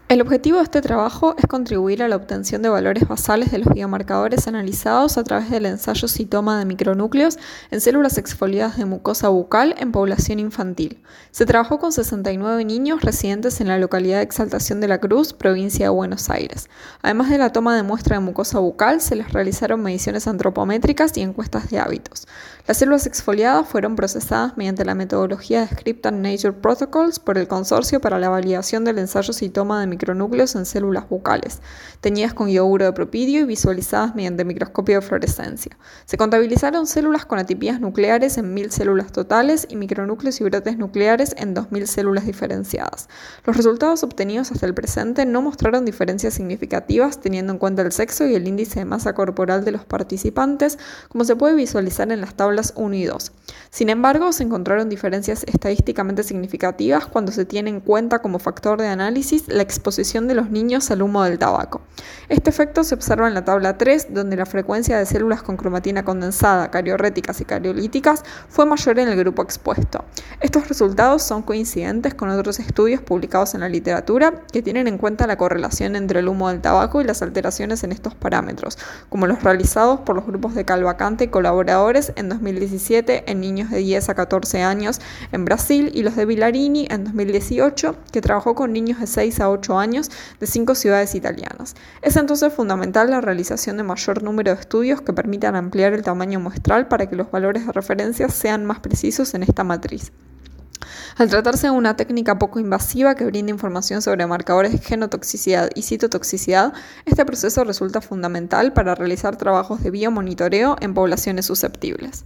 El objetivo de este trabajo es contribuir a la obtención de valores basales de los biomarcadores analizados a través del ensayo citoma de micronúcleos en células exfoliadas de mucosa bucal en población infantil. Se trabajó con 69 niños residentes en la localidad de Exaltación de la Cruz, provincia de Buenos Aires. Además de la toma de muestra de mucosa bucal, se les realizaron mediciones antropométricas y encuestas de hábitos. Las células exfoliadas fueron procesadas mediante la metodología descrita en Nature Protocols por el Consorcio para la Validación del Ensayo Citoma de Micronúcleos en Células Bucales, teñidas con yoduro de propidio y visualizadas mediante microscopio de fluorescencia. Se contabilizaron células con atipías nucleares en 1000 células totales y micronúcleos y brotes nucleares en 2000 células diferenciadas. Los resultados obtenidos hasta el presente no mostraron diferencias significativas teniendo en cuenta el sexo y el índice de masa corporal de los participantes, como se puede visualizar en las tablas 1 y 2. Sin embargo, se encontraron diferencias estadísticamente significativas cuando se tiene en cuenta como factor de análisis la exposición de los niños al humo del tabaco. Este efecto se observa en la tabla 3, donde la frecuencia de células con cromatina condensada, cariorréticas y cariolíticas fue mayor en el grupo expuesto. Estos resultados son coincidentes con otros estudios publicados en la literatura que tienen en cuenta la correlación entre el humo del tabaco y las alteraciones en estos parámetros, como los realizados por los grupos de Calvacante y colaboradores en 2017 en niños de 10 a 14 años en Brasil y los de Villarini en 2018, que trabajó con niños de 6 a 8 años de 5 ciudades italianas. Es entonces fundamental la realización de mayor número de estudios que permitan ampliar el tamaño muestral para que los valores de referencia sean más precisos en esta matriz. Al tratarse de una técnica poco invasiva que brinda información sobre marcadores de genotoxicidad y citotoxicidad, este proceso resulta fundamental para realizar trabajos de biomonitoreo en poblaciones susceptibles.